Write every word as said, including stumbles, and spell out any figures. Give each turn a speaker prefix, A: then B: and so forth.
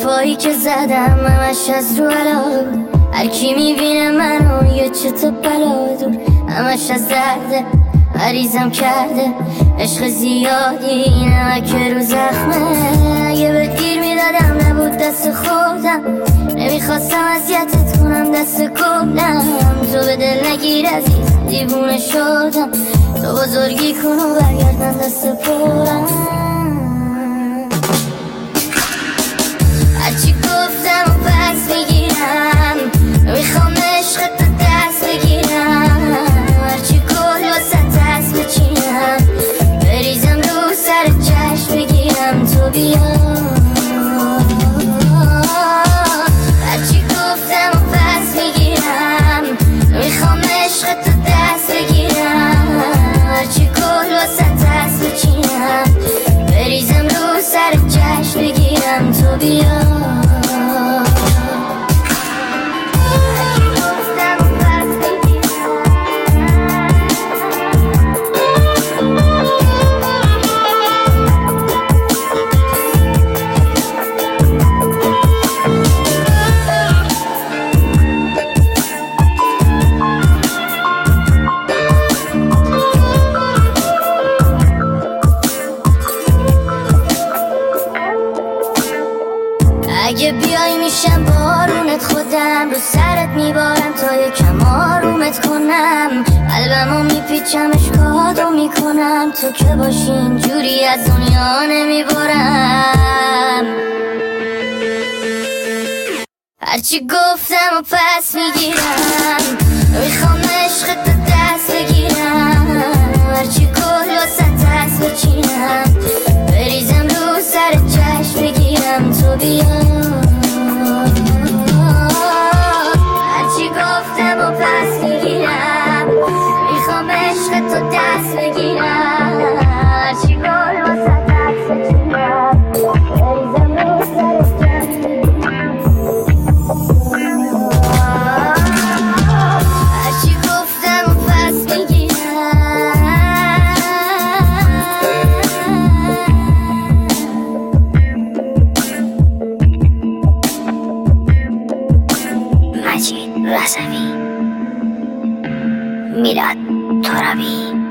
A: حرفایی که زدم همش از رو علاقه بود. هر کی میبینه منو میگه چه تو بلا دور، همش از درده مریضم کرده عشق زیادی نمک رو زخمه. اگه به گیر میدادم نبود دست خودم، نمیخواستم اذیتت کنم دست کلم. تو به دل نگیر عزیز دیوونه شدم، تو بزرگی کن و برگردن دست پرم. هرچی گفتم و پس میگیرم، میخوام عشقت تو دست بگیرم. هرچی کل واسه دست بچینم، بریزم رو سر چشم بگیرم تو بیا. هرچی گفتم و پس میگیرم، میخوام عشقت تو دست بگیرم. هرچی کل واسه دست بچینم، بریزم رو سر چشم بگیرم تو بیا. اگه بیای میشم بارونت، خودم رو سرت میبارم تا یکم آرومت کنم. قلبمو میپیچم اشکاتو میکنم، تو که باشی اینجوری از دنیا نمیبارم. هرچی گفتم و پس میگیرم، میخوام عشقت تو دست بگیرم. هرچی کل واسه دست بچینم، بریزم رو سر چشم بگیرم تو بیا. هرچی گفتم و پس میگیرم، میخوام عشقت تو دست بگیرم. هرچی کل واسه دست بچینم، بریزم رو سر چشم بگیرم. هرچی گفتم و پس میگیرم، مجید رضوی، میلاد ترابی.